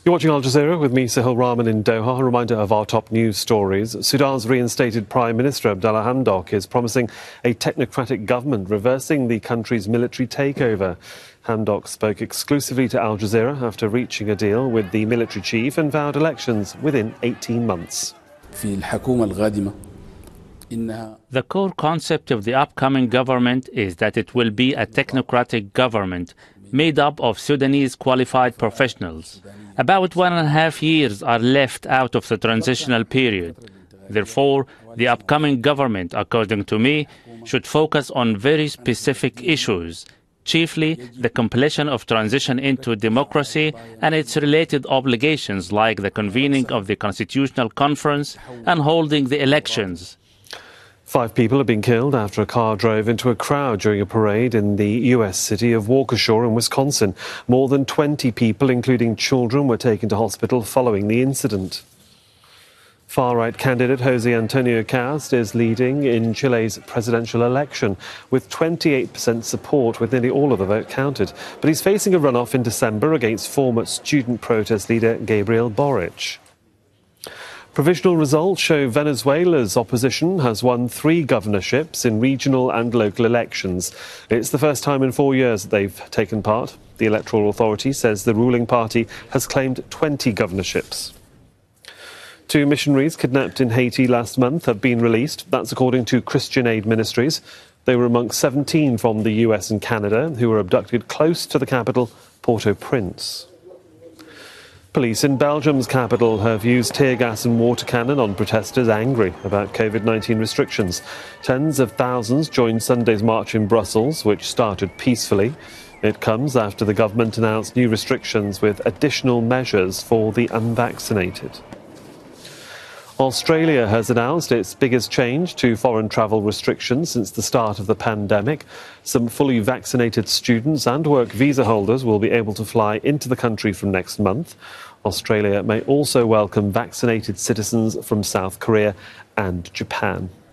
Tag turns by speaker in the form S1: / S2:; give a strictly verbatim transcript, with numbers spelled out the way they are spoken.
S1: You're watching Al Jazeera with me, Sahil Rahman, in Doha. A reminder of our top news stories. Sudan's reinstated Prime Minister Abdallah Hamdok is promising a technocratic government, reversing the country's military takeover. Hamdok spoke exclusively to Al Jazeera after reaching a deal with the military chief and vowed elections within eighteen months.
S2: The core concept of the upcoming government is that it will be a technocratic government made up of Sudanese qualified professionals. About one and a half years are left out of the transitional period. Therefore, the upcoming government, according to me, should focus on very specific issues, chiefly the completion of transition into democracy and its related obligations like the convening of the Constitutional Conference and holding the elections.
S1: Five people have been killed after a car drove into a crowd during a parade in the U S city of Waukesha in Wisconsin. More than twenty people, including children, were taken to hospital following the incident. Far-right candidate José Antonio Cast is leading in Chile's presidential election with twenty-eight percent support, with nearly all of the vote counted. But he's facing a runoff in December against former student protest leader Gabriel Boric. Provisional results show Venezuela's opposition has won three governorships in regional and local elections. It's the first time in four years that they've taken part. The Electoral Authority says the ruling party has claimed twenty governorships. Two missionaries kidnapped in Haiti last month have been released. That's according to Christian Aid Ministries. They were amongst seventeen from the U S and Canada who were abducted close to the capital, Port-au-Prince. Police in Belgium's capital have used tear gas and water cannon on protesters angry about COVID nineteen restrictions. Tens of thousands joined Sunday's march in Brussels, which started peacefully. It comes after the government announced new restrictions with additional measures for the unvaccinated. Australia has announced its biggest change to foreign travel restrictions since the start of the pandemic. Some fully vaccinated students and work visa holders will be able to fly into the country from next month. Australia may also welcome vaccinated citizens from South Korea and Japan.